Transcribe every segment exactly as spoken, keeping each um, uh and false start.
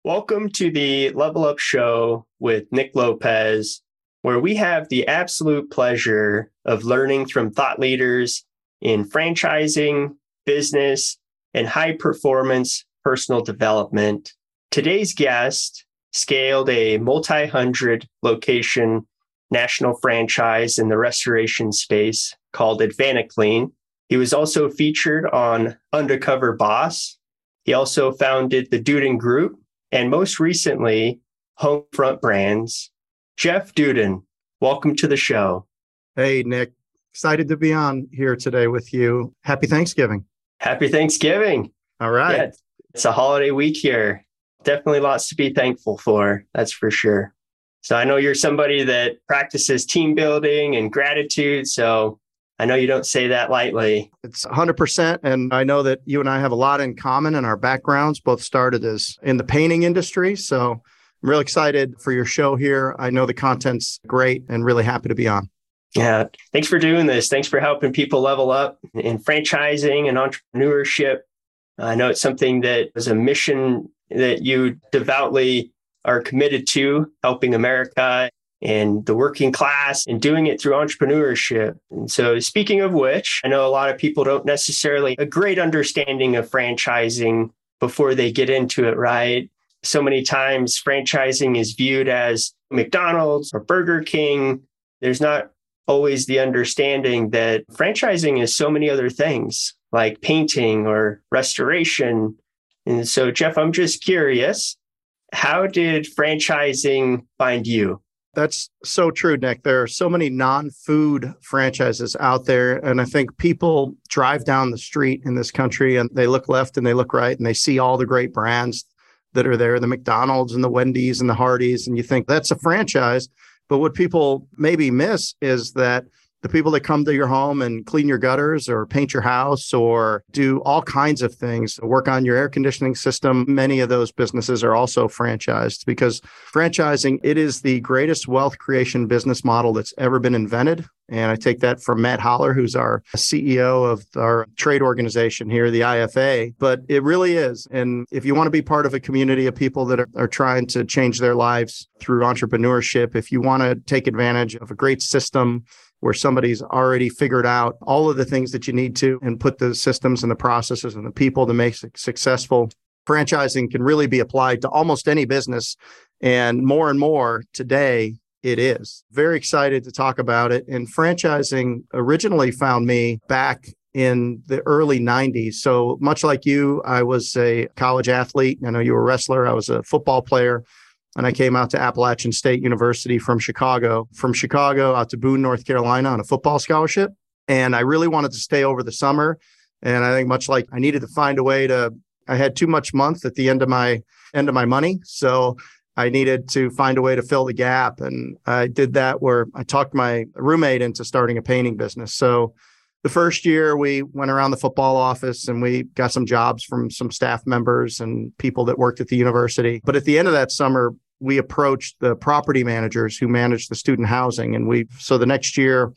Welcome to the Level Up Show with Nick Lopez, where we have the absolute pleasure of learning from thought leaders in franchising, business, and high-performance personal development. Today's guest scaled a multi-hundred location national franchise in the restoration space called AdvantaClean. He was also featured on Undercover Boss. He also founded the Duden Group, and most recently, Homefront Brands. Jeff Duden, welcome to the show. Hey, Nick. Excited to be on here today with you. Happy Thanksgiving. Happy Thanksgiving. All right. Yeah, it's a holiday week here. Definitely lots to be thankful for, that's for sure. So I know you're somebody that practices team building and gratitude, so I know you don't say that lightly. It's one hundred percent. And I know that you and I have a lot in common, and our backgrounds both started as in the painting industry. So I'm really excited for your show here. I know the content's great and really happy to be on. Yeah. Thanks for doing this. Thanks for helping people level up in franchising and entrepreneurship. I know it's something that is a mission that you devoutly are committed to, helping America and the working class and doing it through entrepreneurship. And so speaking of which, I know a lot of people don't necessarily a great understanding of franchising before they get into it, right? So many times franchising is viewed as McDonald's or Burger King. There's not always the understanding that franchising is so many other things like painting or restoration. And so, Jeff, I'm just curious, how did franchising find you? That's so true, Nick. There are so many non-food franchises out there. And I think people drive down the street in this country and they look left and they look right and they see all the great brands that are there, the McDonald's and the Wendy's and the Hardee's. And you think that's a franchise. But what people maybe miss is that the people that come to your home and clean your gutters or paint your house or do all kinds of things, work on your air conditioning system, many of those businesses are also franchised, because franchising, it is the greatest wealth creation business model that's ever been invented. And I take that from Matt Holler, who's our C E O of our trade organization here, the I F A. But it really is. And if you want to be part of a community of people that are, are trying to change their lives through entrepreneurship, if you want to take advantage of a great system where somebody's already figured out all of the things that you need to and put the systems and the processes and the people to make it successful, franchising can really be applied to almost any business. And more and more today, it is. Very excited to talk about it. And franchising originally found me back in the early nineties. So much like you, I was a college athlete. I know you were a wrestler. I was a football player. And I came out to Appalachian State University from Chicago, from Chicago out to Boone, North Carolina on a football scholarship. And I really wanted to stay over the summer. And I think much like I needed to find a way to, I had too much month at the end of my end of my money. So I needed to find a way to fill the gap. And I did that where I talked my roommate into starting a painting business. So the first year we went around the football office and we got some jobs from some staff members and people that worked at the university. But at the end of that summer, we approached the property managers who managed the student housing. And we, so the next year,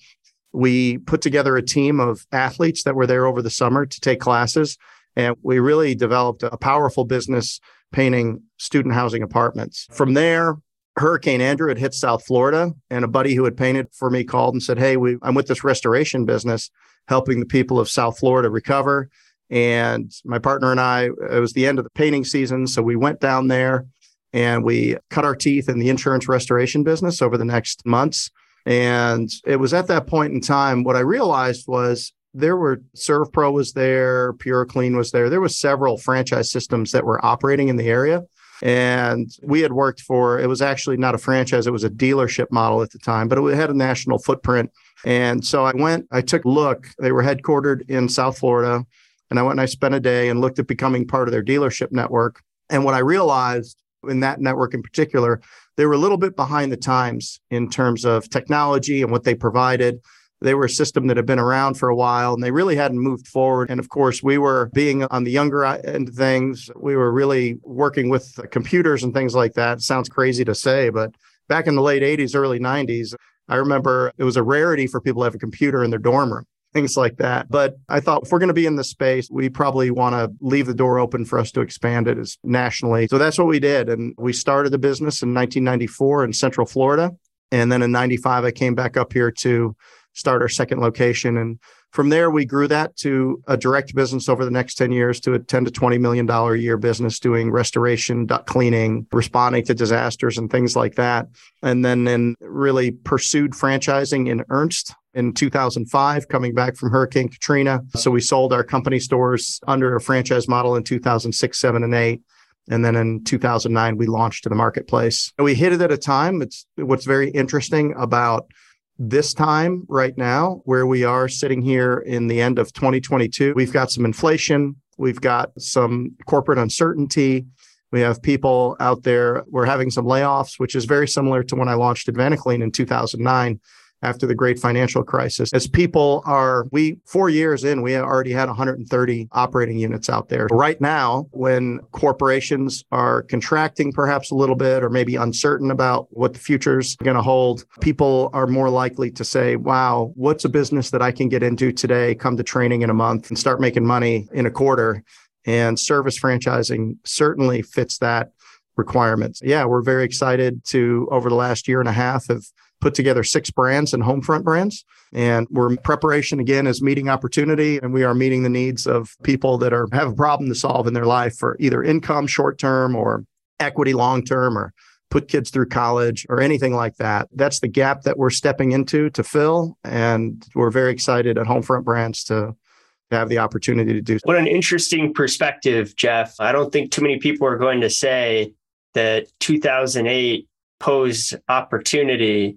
we put together a team of athletes that were there over the summer to take classes. And we really developed a powerful business painting student housing apartments. From there, Hurricane Andrew had hit South Florida, and a buddy who had painted for me called and said, hey, we, I'm with this restoration business, helping the people of South Florida recover. And my partner and I, it was the end of the painting season. So we went down there and we cut our teeth in the insurance restoration business over the next months. And it was at that point in time, what I realized was there were ServPro was there, PureClean was there. There was several franchise systems that were operating in the area. And we had worked for, it was actually not a franchise, it was a dealership model at the time, but it had a national footprint. And so I went, I took a look, they were headquartered in South Florida. And I went and I spent a day and looked at becoming part of their dealership network. And what I realized in that network in particular, they were a little bit behind the times in terms of technology and what they provided. They were a system that had been around for a while and they really hadn't moved forward. And of course, we were being on the younger end of things. We were really working with computers and things like that. It sounds crazy to say, but back in the late eighties, early nineties, I remember it was a rarity for people to have a computer in their dorm room. things like that. But I thought if we're going to be in this space, we probably want to leave the door open for us to expand it as nationally. So that's what we did. And we started the business in nineteen ninety-four in Central Florida. And then in ninety-five, I came back up here to start our second location. And from there, we grew that to a direct business over the next ten years to a ten to twenty million dollars a year business doing restoration, duct cleaning, responding to disasters and things like that. And then, then really pursued franchising in earnest in two thousand five, coming back from Hurricane Katrina. So we sold our company stores under a franchise model in two thousand six, seven, and eight. And then in two thousand nine, we launched to the marketplace. And we hit it at a time. It's what's very interesting about this time right now, where we are sitting here in the end of twenty twenty-two. We've got some inflation. We've got some corporate uncertainty. We have people out there. We're having some layoffs, which is very similar to when I launched Advanced in two thousand nine. After the great financial crisis. As people are, we, four years in, we already had one hundred thirty operating units out there. Right now, when corporations are contracting perhaps a little bit or maybe uncertain about what the future's going to hold, people are more likely to say, wow, what's a business that I can get into today, come to training in a month and start making money in a quarter? And service franchising certainly fits that requirement. Yeah, we're very excited to, over the last year and a half, have put together six brands and Homefront brands. And we're in preparation again as meeting opportunity. And we are meeting the needs of people that are have a problem to solve in their life for either income short-term or equity long-term or put kids through college or anything like that. That's the gap that we're stepping into to fill. And we're very excited at Homefront Brands to have the opportunity to do so. What an interesting perspective, Jeff. I don't think too many people are going to say that two thousand eight posed opportunity,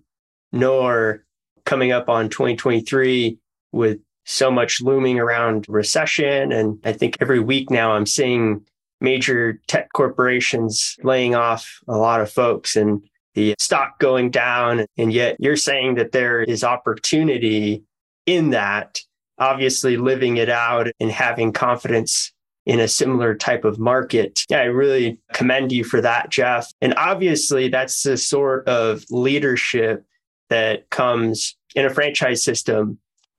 nor coming up on twenty twenty-three with so much looming around recession. And I think every week now I'm seeing major tech corporations laying off a lot of folks and the stock going down. And yet you're saying that there is opportunity in that, obviously living it out and having confidence in a similar type of market. Yeah, I really commend you for that, Jeff. And obviously that's the sort of leadership that comes in a franchise system,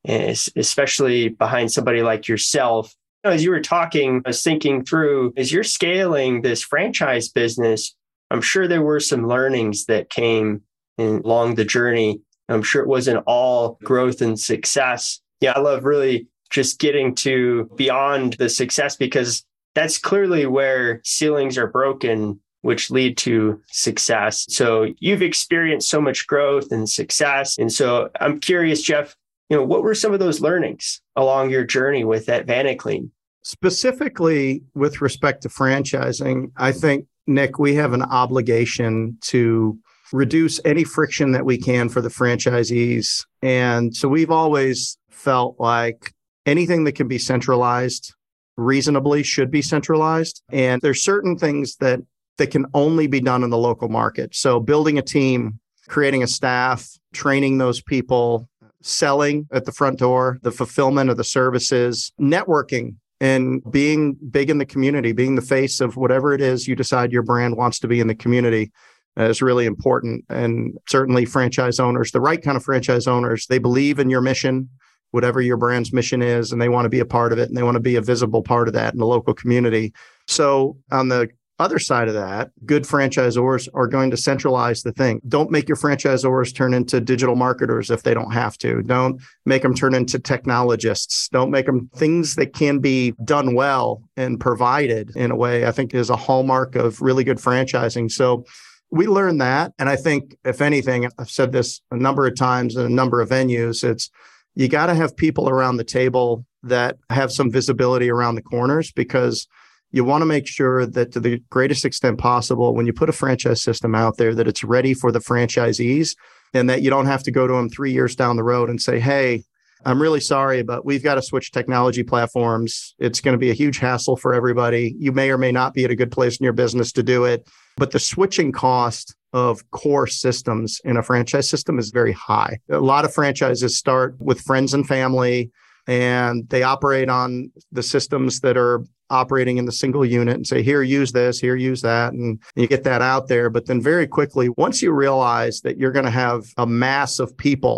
especially behind somebody like yourself. As you were talking, I was thinking through, as you're scaling this franchise business, I'm sure there were some learnings that came in along the journey. I'm sure it wasn't all growth and success. Yeah, I love really just getting to beyond the success, because that's clearly where ceilings are broken, which lead to success. So you've experienced so much growth and success. And so I'm curious, Jeff, you know, what were some of those learnings along your journey with that VaniClean? Specifically with respect to franchising, I think, Nick, we have an obligation to reduce any friction that we can for the franchisees. And so we've always felt like anything that can be centralized reasonably should be centralized. And there's certain things that that can only be done in the local market. So building a team, creating a staff, training those people, selling at the front door, the fulfillment of the services, networking, and being big in the community, being the face of whatever it is you decide your brand wants to be in the community is really important. And certainly franchise owners, the right kind of franchise owners, they believe in your mission, whatever your brand's mission is, and they want to be a part of it, and they want to be a visible part of that in the local community. So on the other side of that, good franchisors are going to centralize the thing. Don't make your franchisors turn into digital marketers if they don't have to. Don't make them turn into technologists. Don't make them things that can be done well and provided in a way, I think, is a hallmark of really good franchising. So we learned that. And I think, if anything, I've said this a number of times in a number of venues, it's you got to have people around the table that have some visibility around the corners, because you want to make sure that to the greatest extent possible, when you put a franchise system out there, that it's ready for the franchisees and that you don't have to go to them three years down the road and say, hey, I'm really sorry, but we've got to switch technology platforms. It's going to be a huge hassle for everybody. You may or may not be at a good place in your business to do it, but the switching cost of core systems in a franchise system is very high. A lot of franchises start with friends and family, and they operate on the systems that are operating in the single unit and say, here, use this, here, use that. And you get that out there. But then very quickly, once you realize that you're going to have a mass of people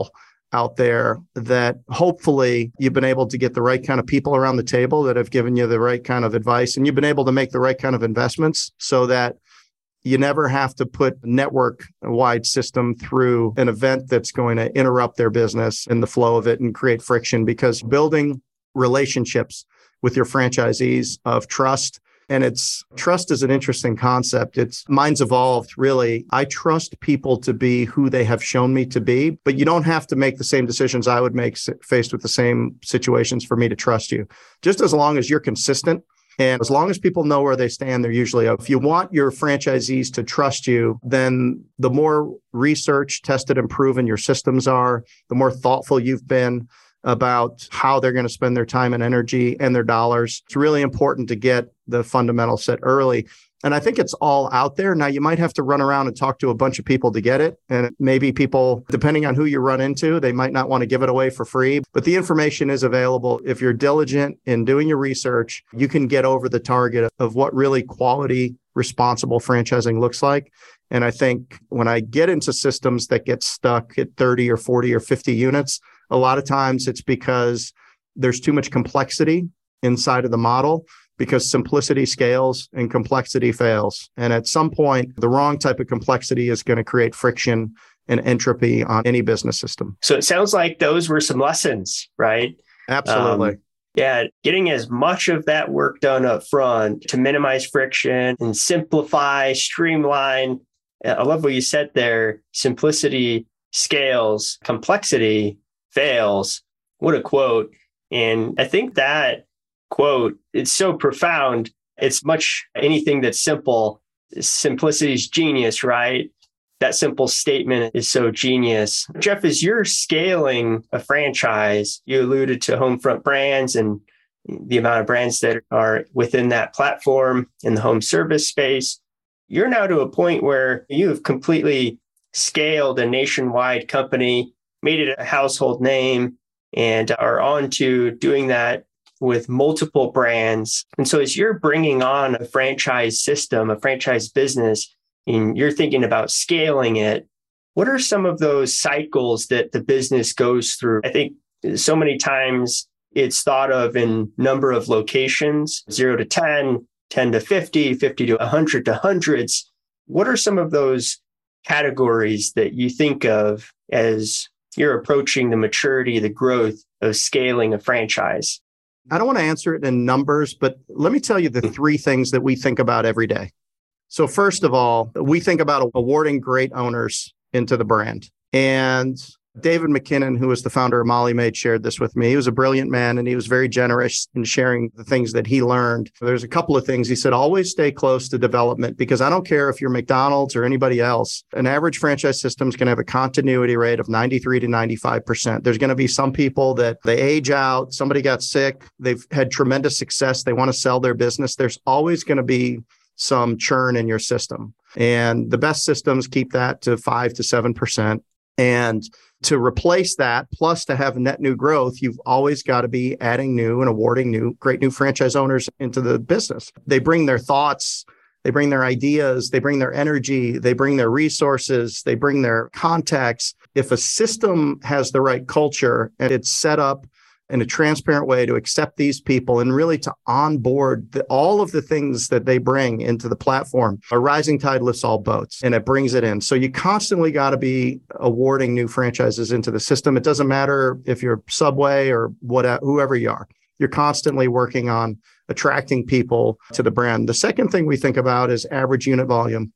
out there that hopefully you've been able to get the right kind of people around the table that have given you the right kind of advice, and you've been able to make the right kind of investments so that you never have to put a network-wide system through an event that's going to interrupt their business and the flow of it and create friction, because building relationships with your franchisees of trust. And it's trust is an interesting concept. It's mine's evolved, really. I trust people to be who they have shown me to be, but you don't have to make the same decisions I would make faced with the same situations for me to trust you. Just as long as you're consistent and as long as people know where they stand, they're usually up. If you want your franchisees to trust you, then the more research, tested, and proven your systems are, the more thoughtful you've been about how they're going to spend their time and energy and their dollars. It's really important to get the fundamentals set early. And I think it's all out there. Now, you might have to run around and talk to a bunch of people to get it. And maybe people, depending on who you run into, they might not want to give it away for free. But the information is available. If you're diligent in doing your research, you can get over the target of what really quality, responsible franchising looks like. And I think when I get into systems that get stuck at thirty or forty or fifty units, a lot of times it's because there's too much complexity inside of the model, because simplicity scales and complexity fails. And at some point, the wrong type of complexity is going to create friction and entropy on any business system. So it sounds like those were some lessons, right? Absolutely. Um, yeah, getting as much of that work done up front to minimize friction and simplify, streamline. I love what you said there. Simplicity scales, complexity fails. What a quote. And I think that quote, it's so profound. It's much anything that's simple. Simplicity is genius, right? That simple statement is so genius. Jeff, as you're scaling a franchise, you alluded to Homefront Brands and the amount of brands that are within that platform in the home service space. You're now to a point where you have completely scaled a nationwide company, made it a household name, and are on to doing that with multiple brands. And so as you're bringing on a franchise system, a franchise business, and you're thinking about scaling it, what are some of those cycles that the business goes through? I think so many times it's thought of in number of locations, zero to ten, ten to fifty, fifty to one hundred to hundreds. What are some of those categories that you think of as you're approaching the maturity, the growth of scaling a franchise? I don't want to answer it in numbers, but let me tell you the three things that we think about every day. So first of all, we think about awarding great owners into the brand. And David McKinnon, who was the founder of Molly Maid, shared this with me. He was a brilliant man, and he was very generous in sharing the things that he learned. There's a couple of things. He said, always stay close to development, because I don't care if you're McDonald's or anybody else. An average franchise system is going to have a continuity rate of ninety-three to ninety-five percent. There's going to be some people that they age out, somebody got sick, they've had tremendous success, they want to sell their business. There's always going to be some churn in your system. And the best systems keep that to five to seven percent. And to replace that, plus to have net new growth, you've always got to be adding new and awarding new, great new franchise owners into the business. They bring their thoughts, they bring their ideas, they bring their energy, they bring their resources, they bring their contacts. If a system has the right culture and it's set up in a transparent way to accept these people and really to onboard the, all of the things that they bring into the platform, a rising tide lifts all boats, and it brings it in. So you constantly got to be awarding new franchises into the system. It doesn't matter if you're Subway or whatever, whoever you are. You're constantly working on attracting people to the brand. The second thing we think about is average unit volume.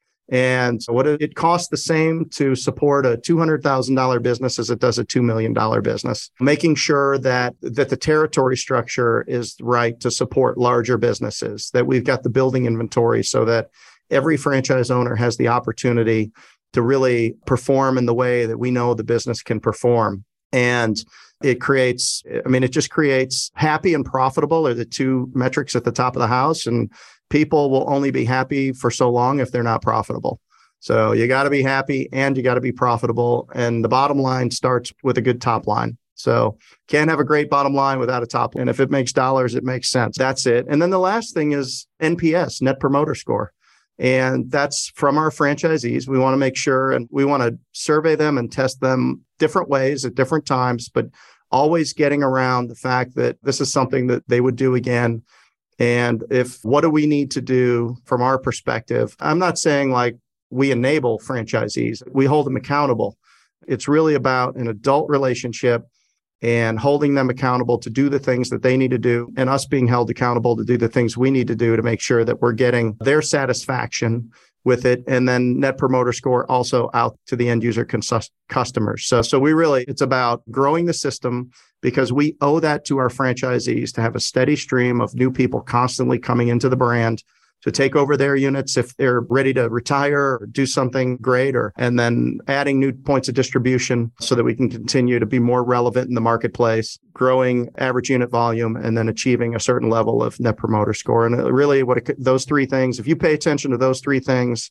And what it costs the same to support a two hundred thousand dollars business as it does a two million dollars business. Making sure that, that the territory structure is right to support larger businesses, that we've got the building inventory so that every franchise owner has the opportunity to really perform in the way that we know the business can perform. And it creates, I mean, it just creates happy and profitable are the two metrics at the top of the house. And people will only be happy for so long if they're not profitable. So you got to be happy and you got to be profitable. And the bottom line starts with a good top line. So can't have a great bottom line without a top line. And if it makes dollars, it makes sense. That's it. And then the last thing is N P S, Net Promoter Score. And that's from our franchisees. We want to make sure, and we want to survey them and test them different ways at different times, but always getting around the fact that this is something that they would do again. And if what do we need to do from our perspective? I'm not saying like we enable franchisees, we hold them accountable. It's really about an adult relationship and holding them accountable to do the things that they need to do, and us being held accountable to do the things we need to do to make sure that we're getting their satisfaction with it. And then Net Promoter Score also out to the end user cons- customers. So, so we really, it's about growing the system because we owe that to our franchisees to have a steady stream of new people constantly coming into the brand to take over their units if they're ready to retire or do something great, or and then adding new points of distribution so that we can continue to be more relevant in the marketplace, growing average unit volume, and then achieving a certain level of Net Promoter Score. And really what it, those three things, if you pay attention to those three things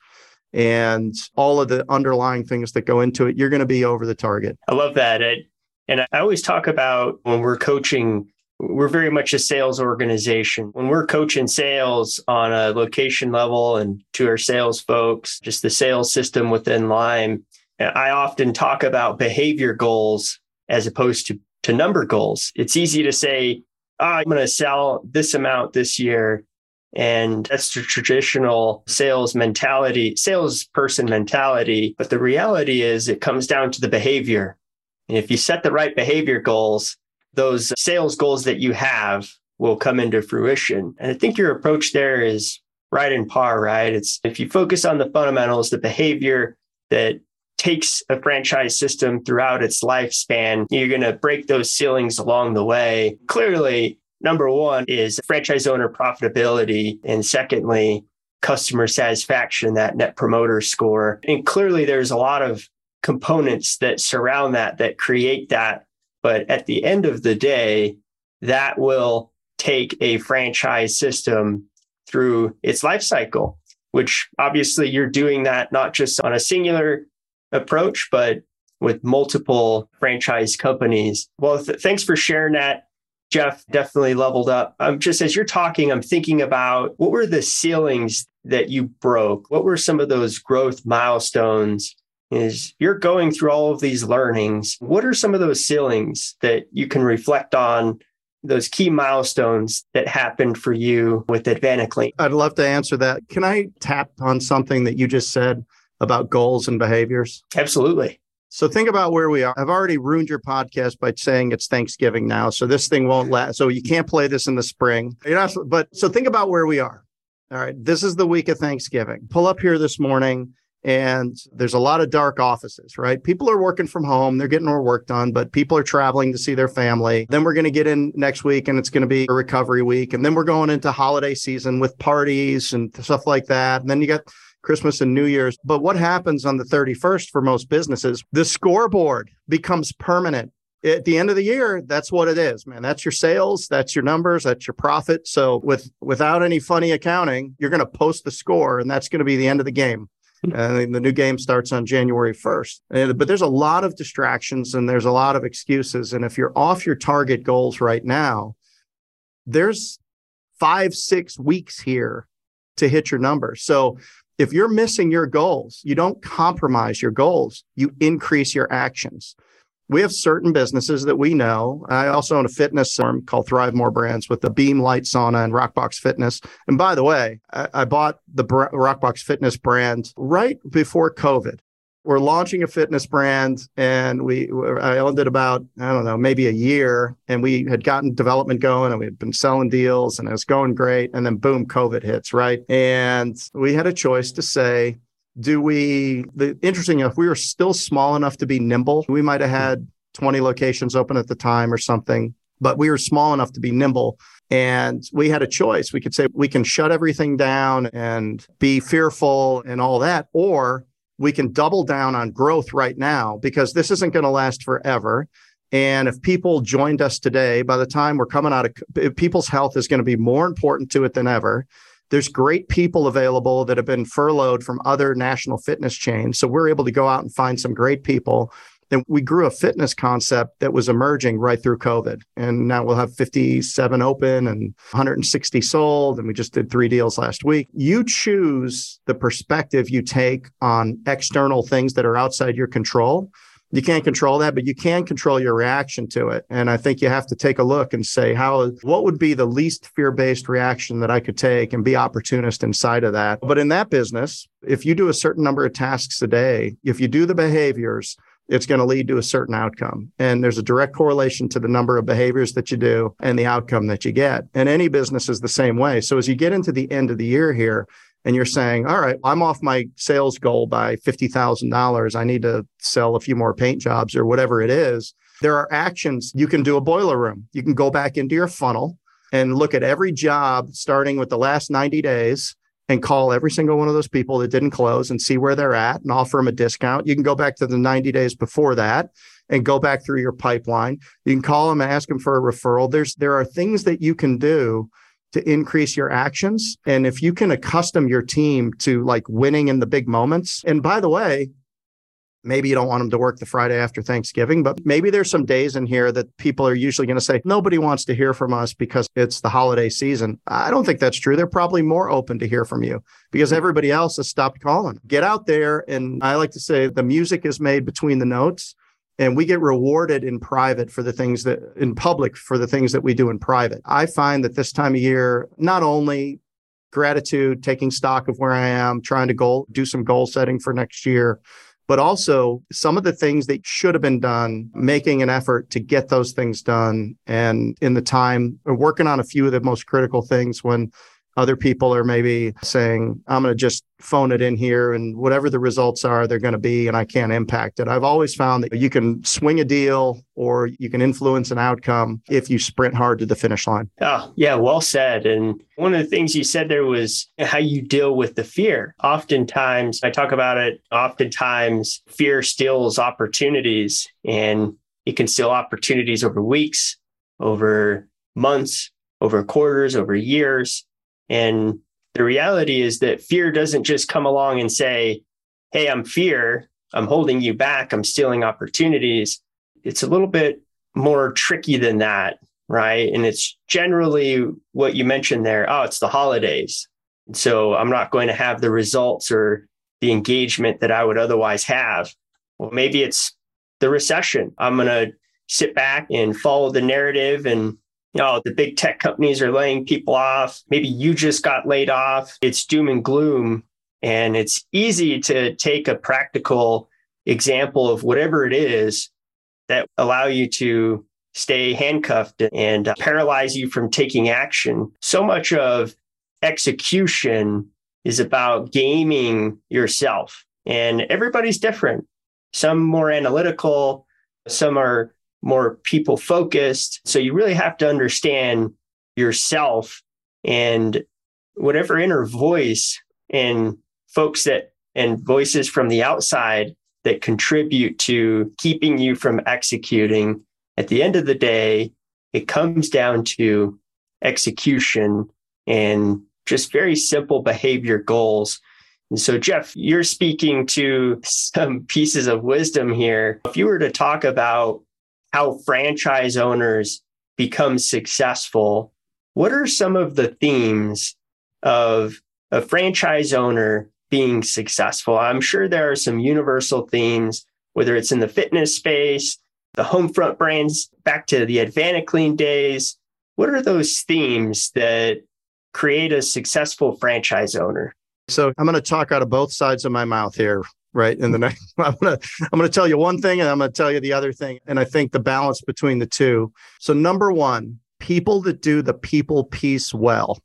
and all of the underlying things that go into it, you're going to be over the target. I love that. I, and I always talk about when we're coaching, we're very much a sales organization. When we're coaching sales on a location level and to our sales folks, just the sales system within Lime, I often talk about behavior goals as opposed to, to number goals. It's easy to say, oh, I'm going to sell this amount this year. And that's the traditional sales mentality, salesperson mentality. But the reality is it comes down to the behavior. And if you set the right behavior goals, those sales goals that you have will come into fruition. And I think your approach there is right in par, right? It's if you focus on the fundamentals, the behavior that takes a franchise system throughout its lifespan, you're going to break those ceilings along the way. Clearly, number one is franchise owner profitability. And secondly, customer satisfaction, that Net Promoter Score. And clearly, there's a lot of components that surround that, that create that. But at the end of the day, that will take a franchise system through its life cycle, which obviously you're doing that not just on a singular approach, but with multiple franchise companies. Well, th- thanks for sharing that, Jeff. Definitely leveled up. Um, just as you're talking, I'm thinking about what were the ceilings that you broke? What were some of those growth milestones? Is you're going through all of these learnings. What are some of those ceilings that you can reflect on, those key milestones that happened for you with AdvantaClean? I'd love to answer that. Can I tap on something that you just said about goals and behaviors? Absolutely. So think about where we are. I've already ruined your podcast by saying it's Thanksgiving now. So this thing won't last. So you can't play this in the spring. You're not, but so think about where we are. All right. This is the week of Thanksgiving. Pull up here this morning. And there's a lot of dark offices, right? People are working from home. They're getting more work done, but people are traveling to see their family. Then we're going to get in next week and it's going to be a recovery week. And then we're going into holiday season with parties and stuff like that. And then you got Christmas and New Year's. But what happens on the thirty-first for most businesses? The scoreboard becomes permanent. At the end of the year, that's what it is, man. That's your sales, that's your numbers, that's your profit. So with without any funny accounting, you're going to post the score and that's going to be the end of the game. And the new game starts on January first. But there's a lot of distractions and there's a lot of excuses. And if you're off your target goals right now, there's five, six weeks here to hit your numbers. So if you're missing your goals, you don't compromise your goals, you increase your actions. We have certain businesses that we know. I also own a fitness firm called Thrive More Brands with the Beam Light Sauna and Rockbox Fitness. And by the way, I, I bought the Br- Rockbox Fitness brand right before COVID. We're launching a fitness brand and we, I owned it about, I don't know, maybe a year. And we had gotten development going and we had been selling deals and it was going great. And then boom, COVID hits, right? And we had a choice to say, do we, the interesting enough, we were still small enough to be nimble. We might have had twenty locations open at the time or something, but we were small enough to be nimble. And we had a choice. We could say we can shut everything down and be fearful and all that, or we can double down on growth right now because this isn't going to last forever. And if people joined us today, by the time we're coming out of, people's health is going to be more important to it than ever. There's great people available that have been furloughed from other national fitness chains. So we're able to go out and find some great people. And we grew a fitness concept that was emerging right through COVID. And now we'll have fifty-seven open and one hundred sixty sold. And we just did three deals last week. You choose the perspective you take on external things that are outside your control. You can't control that, but you can control your reaction to it. And I think you have to take a look and say, how, what would be the least fear-based reaction that I could take and be opportunist inside of that. But in that business, if you do a certain number of tasks a day, if you do the behaviors, it's going to lead to a certain outcome. And there's a direct correlation to the number of behaviors that you do and the outcome that you get. And any business is the same way. So as you get into the end of the year here, and you're saying, all right, I'm off my sales goal by fifty thousand dollars. I need to sell a few more paint jobs or whatever it is. There are actions. You can do a boiler room. You can go back into your funnel and look at every job starting with the last ninety days and call every single one of those people that didn't close and see where they're at and offer them a discount. You can go back to the ninety days before that and go back through your pipeline. You can call them and ask them for a referral. There's, there are things that you can do to increase your actions. And if you can accustom your team to like winning in the big moments, and by the way, maybe you don't want them to work the Friday after Thanksgiving, but maybe there's some days in here that people are usually going to say, nobody wants to hear from us because it's the holiday season. I don't think that's true. They're probably more open to hear from you because everybody else has stopped calling. Get out there. And I like to say the music is made between the notes. And we get rewarded in private for the things that in public for the things that we do in private. I find that this time of year, not only gratitude, taking stock of where I am, trying to goal, do some goal setting for next year, but also some of the things that should have been done, making an effort to get those things done. And in the time, working on a few of the most critical things when other people are maybe saying, I'm going to just phone it in here and whatever the results are, they're going to be, and I can't impact it. I've always found that you can swing a deal or you can influence an outcome if you sprint hard to the finish line. Oh, yeah, well said. And one of the things you said there was how you deal with the fear. Oftentimes, I talk about it, oftentimes fear steals opportunities, and it can steal opportunities over weeks, over months, over quarters, over years. And the reality is that fear doesn't just come along and say, hey, I'm fear, I'm holding you back, I'm stealing opportunities. It's a little bit more tricky than that, right? And it's generally what you mentioned there. Oh, it's the holidays. So I'm not going to have the results or the engagement that I would otherwise have. Well, maybe it's the recession. I'm going to sit back and follow the narrative and you know, the big tech companies are laying people off. Maybe you just got laid off. It's doom and gloom. And it's easy to take a practical example of whatever it is that allow you to stay handcuffed and uh, paralyze you from taking action. So much of execution is about gaming yourself. And everybody's different. Some more analytical, some are more people focused. So you really have to understand yourself and whatever inner voice and folks that and voices from the outside that contribute to keeping you from executing. At the end of the day, it comes down to execution and just very simple behavior goals. And so, Jeff, you're speaking to some pieces of wisdom here. If you were to talk about how franchise owners become successful, what are some of the themes of a franchise owner being successful? I'm sure there are some universal themes, whether it's in the fitness space, the Homefront brands, back to the Advanced days. What are those themes that create a successful franchise owner? So I'm going to talk out of both sides of my mouth here. Right. And then I, I'm going to I'm going to tell you one thing and I'm going to tell you the other thing. And I think the balance between the two. So number one, people that do the people piece well,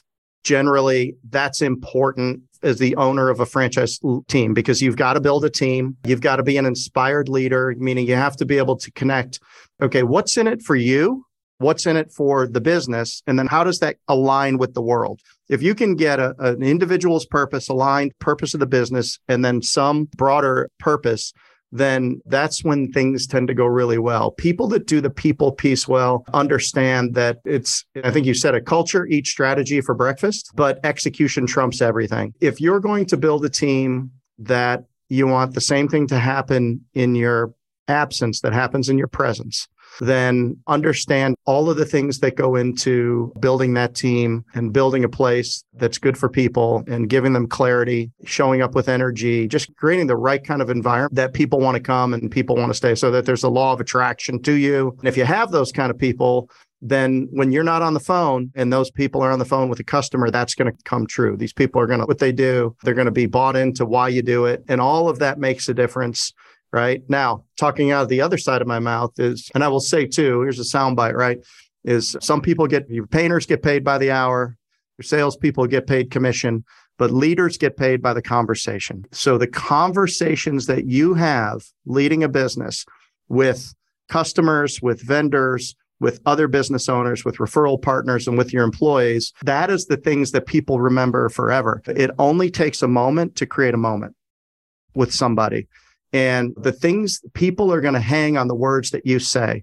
generally that's important as the owner of a franchise team, because you've got to build a team. You've got to be an inspired leader, meaning you have to be able to connect. Okay, what's in it for you? What's in it for the business? And then how does that align with the world? If you can get a, an individual's purpose aligned, purpose of the business, and then some broader purpose, then that's when things tend to go really well. People that do the people piece well understand that it's, I think you said a culture eats strategy for breakfast, but execution trumps everything. If you're going to build a team that you want the same thing to happen in your absence that happens in your presence, then understand all of the things that go into building that team and building a place that's good for people and giving them clarity, showing up with energy, just creating the right kind of environment that people want to come and people want to stay, so that there's a law of attraction to you. And if you have those kind of people, then when you're not on the phone and those people are on the phone with a customer, that's going to come true. These people are going to, what they do, they're going to be bought into why you do it. And all of that makes a difference, right? Now, talking out of the other side of my mouth is, and I will say too, here's a soundbite, right? Is some people get, your painters get paid by the hour, your salespeople get paid commission, but leaders get paid by the conversation. So the conversations that you have leading a business with customers, with vendors, with other business owners, with referral partners, and with your employees, that is the things that people remember forever. It only takes a moment to create a moment with somebody. And the things people are going to hang on the words that you say,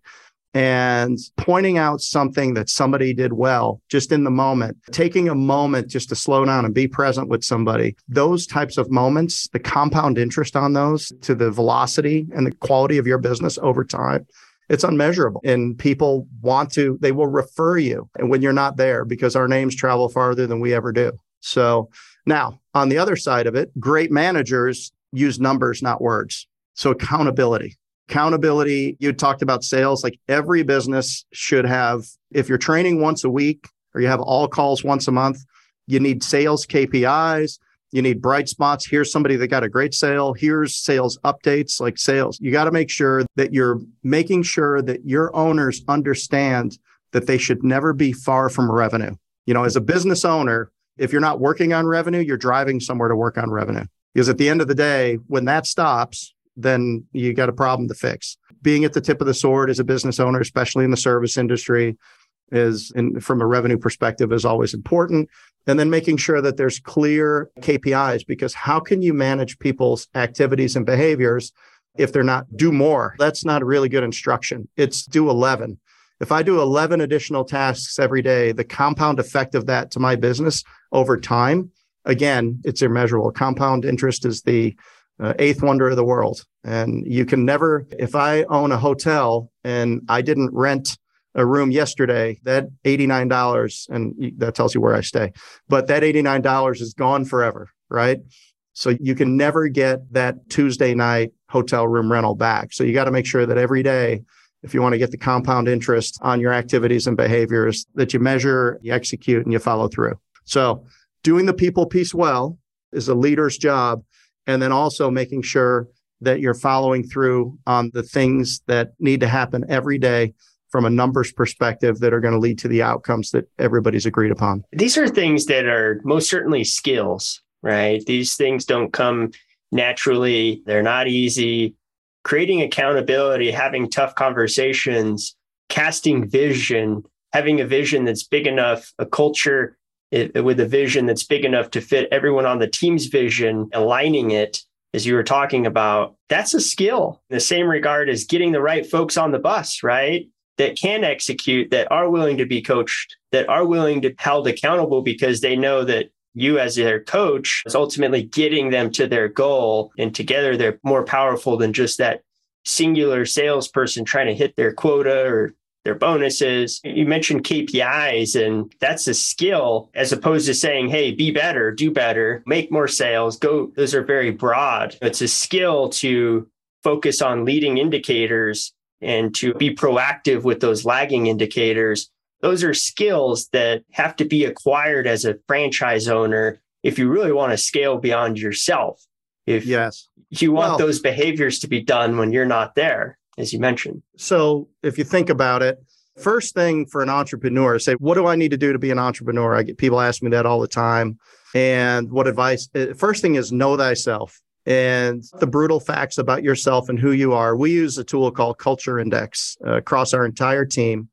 and pointing out something that somebody did well just in the moment, taking a moment just to slow down and be present with somebody. Those types of moments, the compound interest on those to the velocity and the quality of your business over time, it's unmeasurable. And people want to, they will refer you and when you're not there, because our names travel farther than we ever do. So now on the other side of it, great managers use numbers, not words. So accountability. Accountability, you talked about sales, like every business should have, if you're training once a week or you have all calls once a month, you need sales K P Is. You need bright spots. Here's somebody that got a great sale. Here's sales updates, like sales. You got to make sure that you're making sure that your owners understand that they should never be far from revenue. You know, as a business owner, if you're not working on revenue, you're driving somewhere to work on revenue. Because at the end of the day, when that stops, then you got a problem to fix. Being at the tip of the sword as a business owner, especially in the service industry, is, in, from a revenue perspective, is always important. And then making sure that there's clear K P Is, because how can you manage people's activities and behaviors if they're not do more? That's not a really good instruction. It's do eleven. If I do eleven additional tasks every day, the compound effect of that to my business over time, again, it's immeasurable. Compound interest is the uh, eighth wonder of the world. And you can never, if I own a hotel and I didn't rent a room yesterday, that eighty-nine dollars, and that tells you where I stay, but that eighty-nine dollars is gone forever, right? So you can never get that Tuesday night hotel room rental back. So you got to make sure that every day, if you want to get the compound interest on your activities and behaviors, that you measure, you execute, and you follow through. So doing the people piece well is a leader's job. And then also making sure that you're following through on the things that need to happen every day from a numbers perspective that are going to lead to the outcomes that everybody's agreed upon. These are things that are most certainly skills, right? These things don't come naturally. They're not easy. Creating accountability, having tough conversations, casting vision, having a vision that's big enough, a culture it, with a vision that's big enough to fit everyone on the team's vision, aligning it, as you were talking about, that's a skill. In the same regard as getting the right folks on the bus, right? That can execute, that are willing to be coached, that are willing to be held accountable because they know that you as their coach is ultimately getting them to their goal. And together they're more powerful than just that singular salesperson trying to hit their quota or their bonuses. You mentioned K P Is, and that's a skill as opposed to saying, hey, be better, do better, make more sales, go. Those are very broad. It's a skill to focus on leading indicators and to be proactive with those lagging indicators. Those are skills that have to be acquired as a franchise owner if you really want to scale beyond yourself. If yes. you want well, those behaviors to be done when you're not there, as you mentioned. So if you think about it, first thing for an entrepreneur, say, what do I need to do to be an entrepreneur? I get people ask me that all the time. And what advice? First thing is know thyself. And the brutal facts about yourself and who you are. We use a tool called Culture Index uh, across our entire team.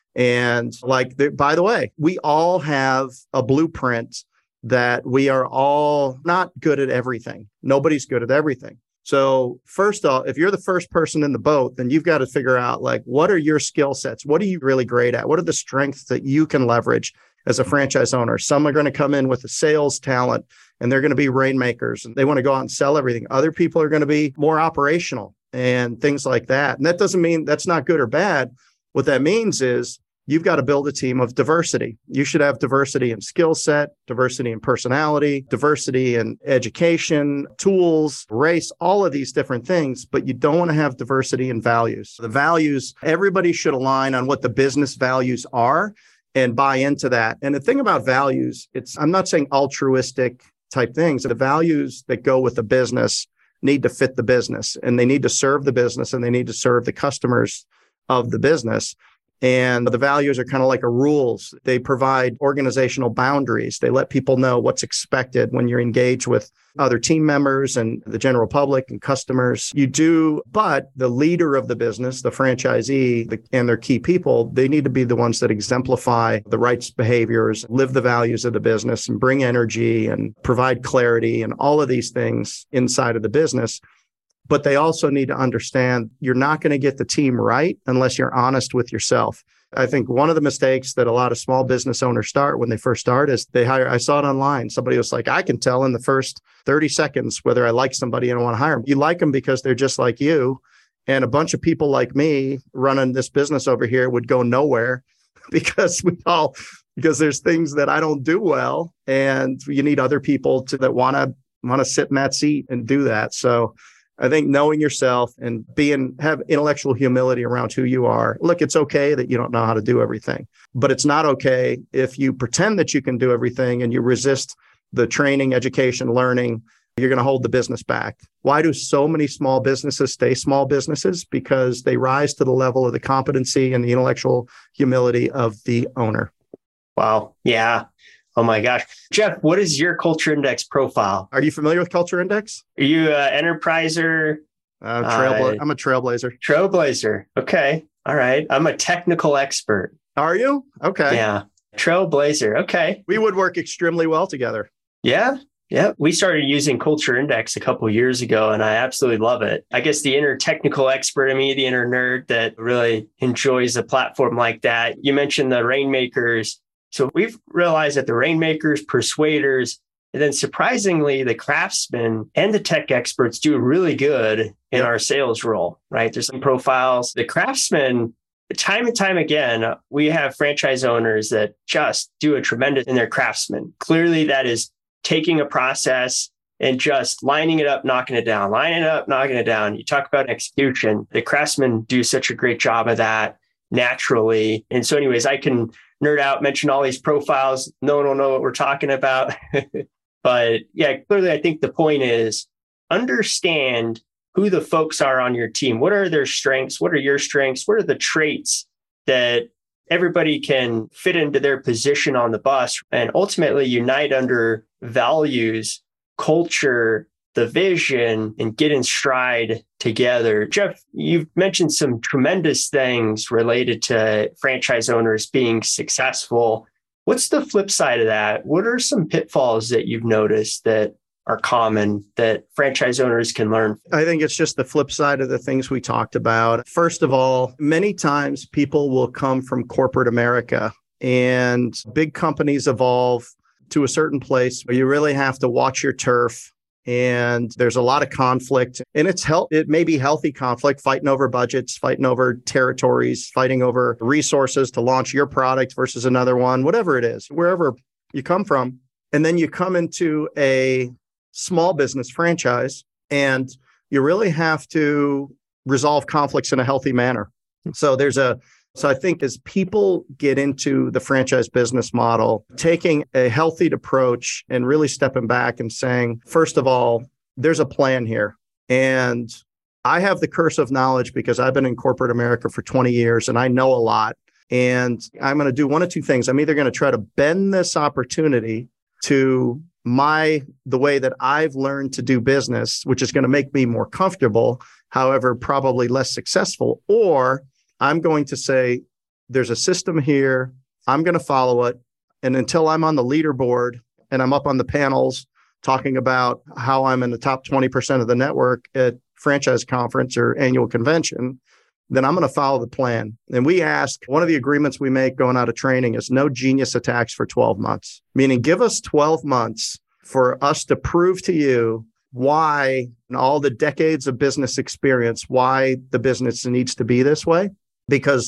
And like, the, by the way, we all have a blueprint that we are all not good at everything. Nobody's good at everything. So first off, if you're the first person in the boat, then you've got to figure out, like, what are your skill sets? What are you really great at? What are the strengths that you can leverage as a franchise owner? Some are going to come in with a sales talent and they're going to be rainmakers and they want to go out and sell everything. Other people are going to be more operational and things like that. And that doesn't mean that's not good or bad. What that means is you've got to build a team of diversity. You should have diversity in skill set, diversity in personality, diversity in education, tools, race, all of these different things, but you don't want to have diversity in values. The values, everybody should align on what the business values are and buy into that. And the thing about values, it's, I'm not saying altruistic type things. The values that go with the business need to fit the business, and they need to serve the business, and they need to serve the customers of the business. And the values are kind of like a rules. They provide organizational boundaries. They let people know what's expected when you're engaged with other team members and the general public and customers. You do, but the leader of the business, the franchisee the, and their key people, they need to be the ones that exemplify the right behaviors, live the values of the business, and bring energy and provide clarity and all of these things inside of the business. But they also need to understand you're not going to get the team right unless you're honest with yourself. I think one of the mistakes that a lot of small business owners start when they first start is they hire, I saw it online. Somebody was like, I can tell in the first thirty seconds whether I like somebody and I want to hire them. You like them because they're just like you. And a bunch of people like me running this business over here would go nowhere because we all, because there's things that I don't do well. And you need other people to that want to want to sit in that seat and do that. So I think knowing yourself and being, have intellectual humility around who you are. Look, it's okay that you don't know how to do everything, but it's not okay if you pretend that you can do everything and you resist the training, education, learning. You're going to hold the business back. Why do so many small businesses stay small businesses? Because they rise to the level of the competency and the intellectual humility of the owner. Wow. Yeah. Oh my gosh. Jeff, what is your Culture Index profile? Are you familiar with Culture Index? Are you an enterpriser? Uh, trailbla- uh, I'm a trailblazer. Trailblazer. Okay. All right. I'm a technical expert. Are you? Okay. Yeah. Trailblazer. Okay. We would work extremely well together. Yeah. Yeah. We started using Culture Index a couple of years ago, and I absolutely love it. I guess the inner technical expert in me, the inner nerd that really enjoys a platform like that. You mentioned the Rainmakers. So we've realized that the Rainmakers, Persuaders, and then surprisingly, the Craftsmen and the tech experts do really good in yep. our sales role, right? There's some profiles. The Craftsmen, time and time again, we have franchise owners that just do a tremendous in their Craftsmen. Clearly, that is taking a process and just lining it up, knocking it down, lining it up, knocking it down. You talk about execution. The Craftsmen do such a great job of that naturally. And so anyways, I can nerd out, mention all these profiles. No one will know what we're talking about. But yeah, clearly, I think the point is understand who the folks are on your team. What are their strengths? What are your strengths? What are the traits that everybody can fit into their position on the bus and ultimately unite under values, culture, the vision, and get in stride together. Jeff, you've mentioned some tremendous things related to franchise owners being successful. What's the flip side of that? What are some pitfalls that you've noticed that are common that franchise owners can learn? I think it's just the flip side of the things we talked about. First of all, many times people will come from corporate America, and big companies evolve to a certain place where you really have to watch your turf. And there's a lot of conflict, and it's health. It may be healthy conflict, fighting over budgets, fighting over territories, fighting over resources to launch your product versus another one, whatever it is, wherever you come from. And then you come into a small business franchise, and you really have to resolve conflicts in a healthy manner. So there's a So I think as people get into the franchise business model, taking a healthy approach and really stepping back and saying, first of all, there's a plan here. And I have the curse of knowledge because I've been in corporate America for twenty years and I know a lot. And I'm going to do one of two things. I'm either going to try to bend this opportunity to my the way that I've learned to do business, which is going to make me more comfortable, however, probably less successful, or I'm going to say, there's a system here. I'm going to follow it. And until I'm on the leaderboard and I'm up on the panels talking about how I'm in the top twenty percent of the network at franchise conference or annual convention, then I'm going to follow the plan. And we ask, one of the agreements we make going out of training is no genius attacks for twelve months, meaning give us twelve months for us to prove to you why, in all the decades of business experience, why the business needs to be this way. Because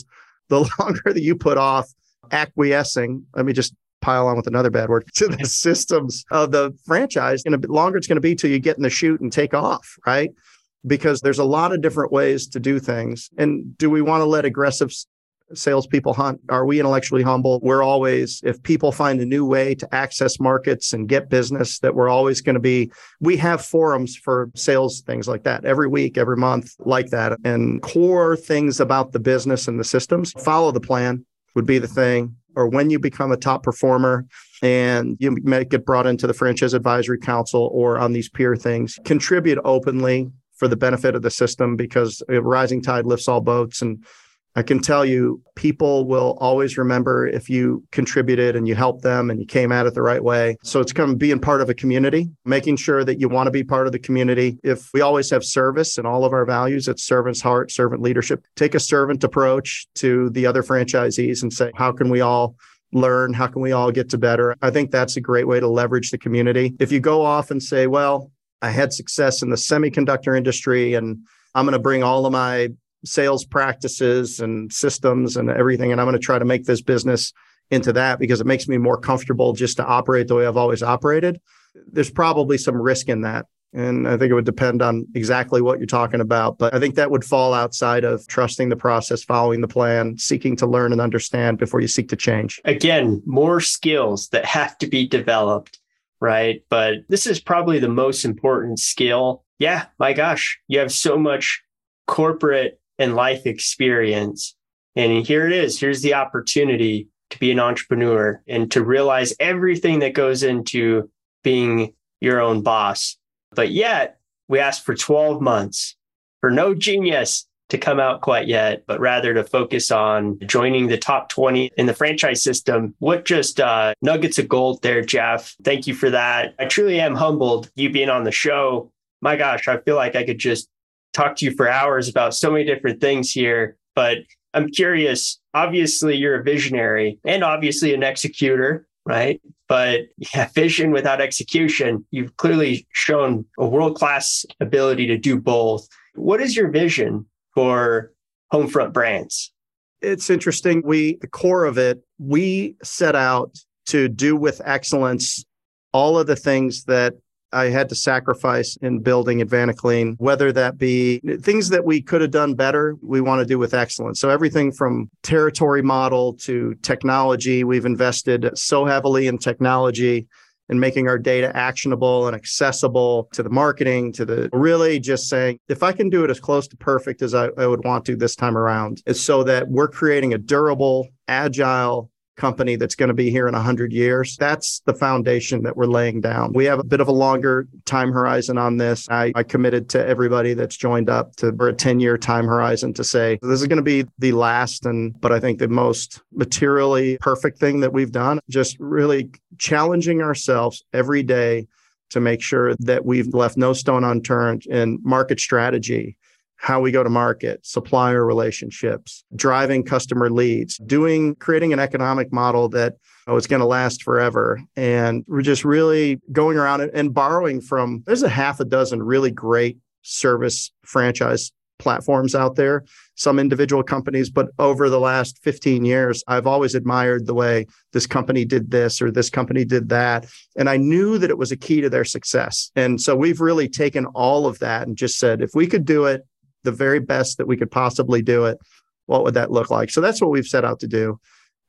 the longer that you put off acquiescing, let me just pile on with another bad word, to the systems of the franchise, and a bit longer it's going to be till you get in the chute and take off, right? Because there's a lot of different ways to do things. And do we want to let aggressive salespeople hunt? Are we intellectually humble? We're always, if people find a new way to access markets and get business, that we're always going to be, we have forums for sales, things like that, every week, every month, like that. And core things about the business and the systems, follow the plan would be the thing. Or when you become a top performer and you may get brought into the Franchise Advisory Council or on these peer things, contribute openly for the benefit of the system, because a rising tide lifts all boats. And I can tell you, people will always remember if you contributed and you helped them and you came at it the right way. So it's kind of being part of a community, making sure that you want to be part of the community. If we always have service in all of our values, it's servant's heart, servant leadership. Take a servant approach to the other franchisees and say, how can we all learn? How can we all get to better? I think that's a great way to leverage the community. If you go off and say, well, I had success in the semiconductor industry and I'm going to bring all of my sales practices and systems and everything, and I'm going to try to make this business into that because it makes me more comfortable just to operate the way I've always operated. There's probably some risk in that. And I think it would depend on exactly what you're talking about. But I think that would fall outside of trusting the process, following the plan, seeking to learn and understand before you seek to change. Again, more skills that have to be developed, right? But this is probably the most important skill. Yeah, my gosh, you have so much corporate and life experience. And here it is. Here's the opportunity to be an entrepreneur and to realize everything that goes into being your own boss. But yet we ask for twelve months for no genius to come out quite yet, but rather to focus on joining the top twenty in the franchise system. What just uh, nuggets of gold there, Jeff. Thank you for that. I truly am humbled you being on the show. My gosh, I feel like I could just talk to you for hours about so many different things here, but I'm curious. Obviously, you're a visionary and obviously an executor, right? But yeah, vision without execution, you've clearly shown a world-class ability to do both. What is your vision for Homefront Brands? It's interesting. We, the core of it, we set out to do with excellence all of the things that I had to sacrifice in building Advanaclean, whether that be things that we could have done better, we want to do with excellence. So everything from territory model to technology, we've invested so heavily in technology and making our data actionable and accessible to the marketing, to the really just saying, if I can do it as close to perfect as I, I would want to this time around, is so that we're creating a durable, agile company that's going to be here in one hundred years. That's the foundation that we're laying down. We have a bit of a longer time horizon on this. I, I committed to everybody that's joined up to for a ten-year time horizon to say, this is going to be the last, and but I think the most materially perfect thing that we've done, just really challenging ourselves every day to make sure that we've left no stone unturned in market strategy, how we go to market, supplier relationships, driving customer leads, doing, creating an economic model that oh, it's going to last forever. And we're just really going around and, and borrowing from, there's a half a dozen really great service franchise platforms out there, some individual companies, but over the last fifteen years, I've always admired the way this company did this or this company did that. And I knew that it was a key to their success. And so we've really taken all of that and just said, if we could do it the very best that we could possibly do it, what would that look like? So that's what we've set out to do.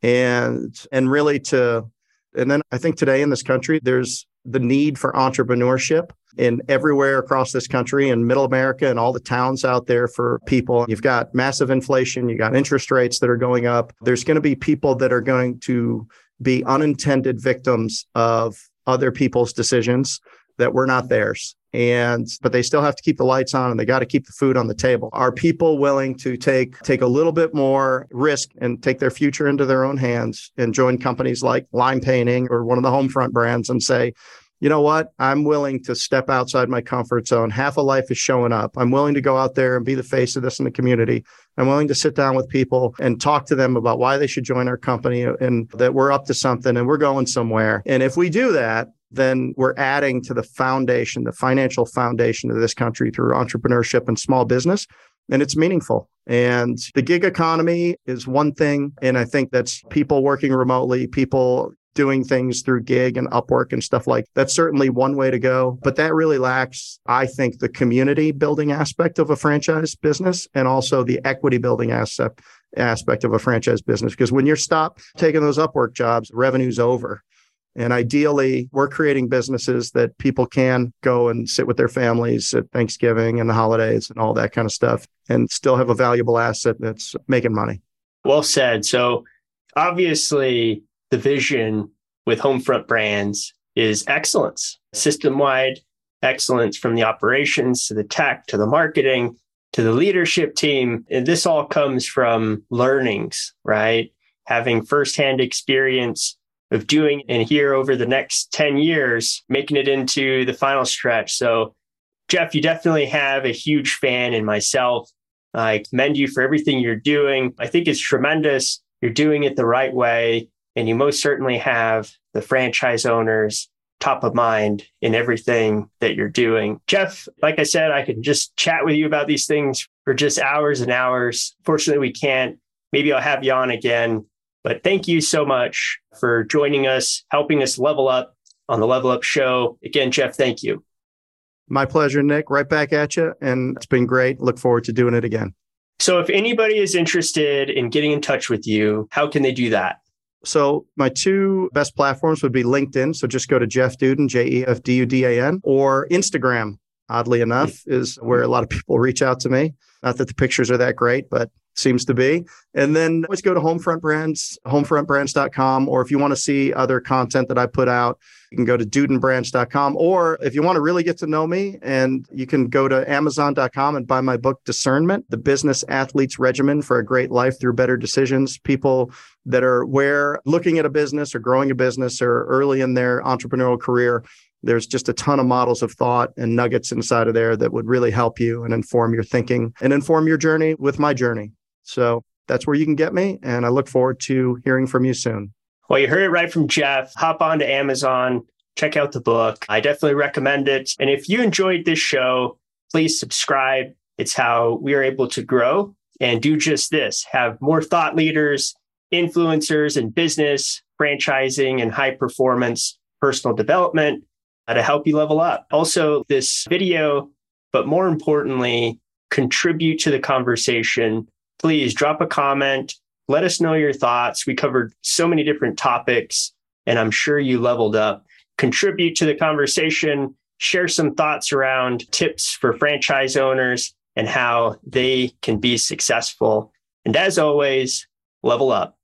And, and really to, and then I think today in this country, there's the need for entrepreneurship in everywhere across this country and middle America and all the towns out there for people. You've got massive inflation, you got interest rates that are going up. There's going to be people that are going to be unintended victims of other people's decisions that were not theirs. And, but they still have to keep the lights on and they got to keep the food on the table. Are people willing to take, take a little bit more risk and take their future into their own hands and join companies like Lime Painting or one of the Homefront brands and say, you know what, I'm willing to step outside my comfort zone. Half a life is showing up. I'm willing to go out there and be the face of this in the community. I'm willing to sit down with people and talk to them about why they should join our company and that we're up to something and we're going somewhere. And if we do that, then we're adding to the foundation, the financial foundation of this country through entrepreneurship and small business. and it's meaningful. And the gig economy is one thing. And I think that's people working remotely, people doing things through gig and Upwork and stuff like that. That's certainly one way to go. But that really lacks, I think, the community building aspect of a franchise business and also the equity building aspect aspect of a franchise business. Because when you're stopped taking those Upwork jobs, revenue's over. And ideally, we're creating businesses that people can go and sit with their families at Thanksgiving and the holidays and all that kind of stuff and still have a valuable asset that's making money. Well said. So obviously, the vision with Homefront Brands is excellence, system-wide excellence from the operations to the tech to the marketing to the leadership team. And this all comes from learnings, right? Having firsthand experience of doing and here over the next ten years, making it into the final stretch. So, Jeff, you definitely have a huge fan in myself. I commend you for everything you're doing. I think it's tremendous. You're doing it the right way. And you most certainly have the franchise owners top of mind in everything that you're doing. Jeff, like I said, I could just chat with you about these things for just hours and hours. Fortunately, we can't. Maybe I'll have you on again. But thank you so much for joining us, helping us level up on the Level Up Show. Again, Jeff, thank you. My pleasure, Nick. Right back at you. And it's been great. Look forward to doing it again. So if anybody is interested in getting in touch with you, how can they do that? So my two best platforms would be LinkedIn. So just go to Jeff Duden, J E F D U D A N, or Instagram, oddly enough, is where a lot of people reach out to me. Not that the pictures are that great, but seems to be. And then always go to Homefront Brands, homefront brands dot com. Or if you want to see other content that I put out, you can go to duden brands dot com. Or if you want to really get to know me, and you can go to amazon dot com and buy my book, Discernment, The Business Athlete's Regimen for a Great Life Through Better Decisions. People that are where looking at a business or growing a business or early in their entrepreneurial career, there's just a ton of models of thought and nuggets inside of there that would really help you and inform your thinking and inform your journey with my journey. So that's where you can get me. And I look forward to hearing from you soon. Well, you heard it right from Jeff. Hop on to Amazon, check out the book. I definitely recommend it. And if you enjoyed this show, please subscribe. It's how we are able to grow and do just this, have more thought leaders, influencers in business, franchising, and high performance personal development to help you level up. Also, this video, but more importantly, contribute to the conversation. Please drop a comment. Let us know your thoughts. We covered so many different topics, and I'm sure you leveled up. Contribute to the conversation. Share some thoughts around tips for franchise owners and how they can be successful. And as always, level up.